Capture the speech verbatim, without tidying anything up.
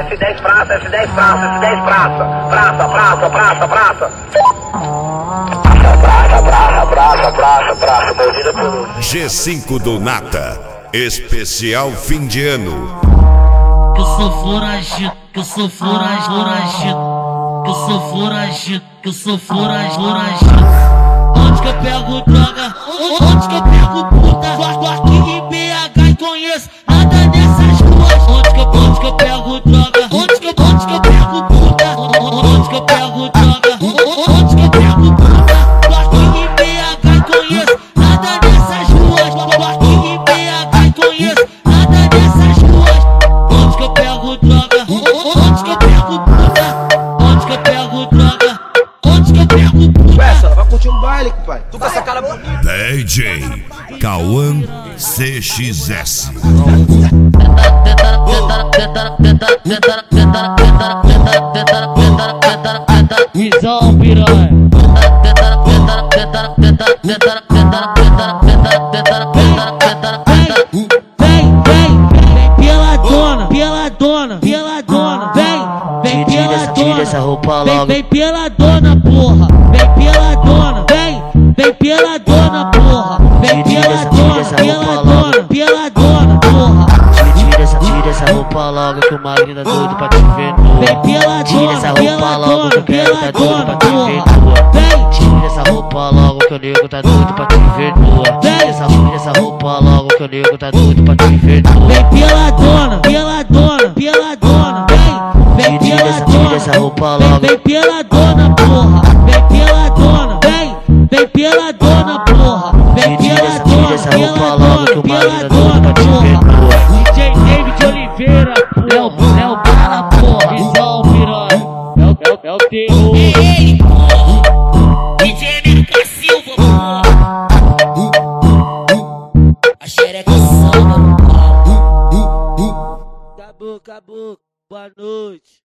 F dez praça, F dez praça, F dez praça. Praça, praça, praça, praça. Praça, praça, praça, praça, praça, mordida por... G cinco do Nata, especial fim de ano. Que eu sou foragido, que eu sou foragido, foragido. Que eu sou foragido, que eu sou foragido, foragido. Onde que eu pego droga? Onde que eu pego puta? Tô aqui em B H e conheço nada nessas ruas. Onde que eu, onde que eu pego droga? Onde que eu, onde que eu pego puta? Onde que eu pego droga? Onde que eu pego puta? Tô aqui em B H e conheço nada nessas ruas. Tô aqui em B H e conheço nada nessas ruas. Onde que eu pego droga? Onde que eu pego puta? Onde que eu pego droga? Onde que eu pego puta? Ué, só vai curtir um baile, pai. Tu com essa cara bonita. D J Cauã C X S. Visão piranha. Vem, vem, vem pela dona, pela dona, pela dona. Vem, vem pela dona. Vem, vem pela dona, porra. Vem pela dona, vem, vem pela dona, porra. Vem pela dona, pela dona, pela dona, porra. Tira essa, tira essa roupa logo que o marido tá doido pra te ver nua. Vem pela Tira essa dona, roupa pela logo que dona, eu quero pela tá doido dona, pra te ver porra. nua. Vem, Tira essa roupa logo que o nego tá doido pra te ver nua. Tira essa, tira essa roupa logo que o nego tá doido pra te ver nua. vem pela dona, pela dona, pela dona. Vem, vem Tira pela essa, tira dona. essa roupa Vem, logo. vem pela dona, porra. Vem pela dona, vem, vem pela dona, porra. Vem Tira pela essa, dona, tira essa roupa pela logo que dona, o pela marido tá doido dona, pra te ver porra. nua. D J David Oliveira, Léo, Léo Bala, porra. Visão piranha, é o, é o, é o terror. Ei, porra, D J M K Silva, porra. A xereca samba, porra. Acabou, acabou, boa noite.